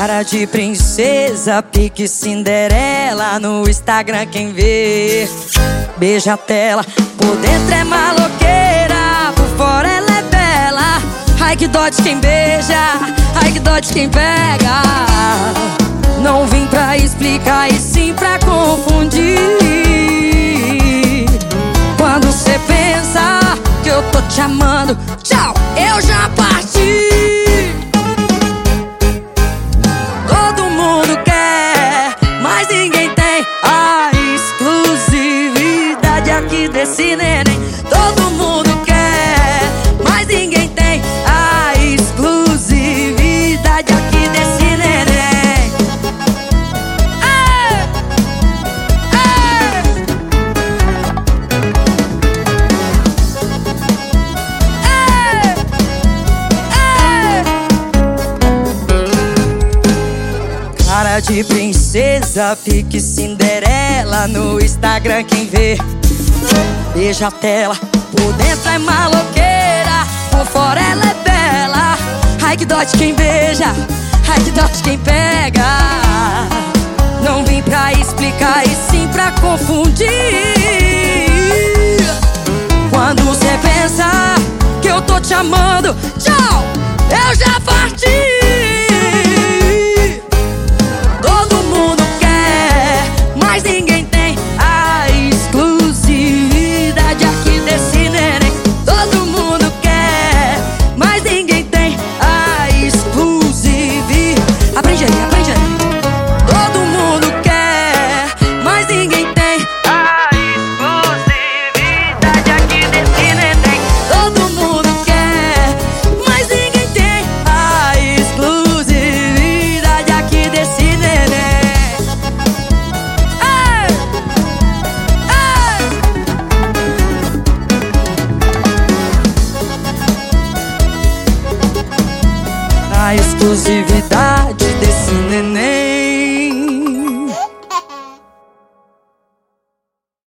Cara de princesa, pique Cinderela. No Instagram quem vê, beija a tela. Por dentro é maloqueira, por fora ela é bela. Ai que dó de quem beija, ai que dó de quem pega. Não vim pra explicar e sim pra confundir. Quando cê pensa que eu tô te amando, tchau, eu já parti. Todo mundo quer, mas ninguém tem a exclusividade aqui desse neném. Todo mundo quer, mas ninguém tem a exclusividade aqui desse neném. Ei, ei. Cara de princesa, pique Cinderela. No Instagram quem vê, beija a tela. Por dentro é maloqueira, por fora ela é bela. Ai que dó de quem beija, ai que dó de quem pega. Não vim pra explicar e sim pra confundir. Quando você pensa que eu tô te amando, tchau, eu já parti. Todo mundo quer, mas ninguém tem a exclusividade aqui desse neném. Todo mundo quer, mas ninguém tem a exclusividade. Aprende aí, aprende aí. Todo mundo quer, mas ninguém tem a exclusividade aqui desse neném. Todo mundo quer, mas ninguém tem a exclusividade aqui desse neném. Ei, ei. A exclusividade desse neném.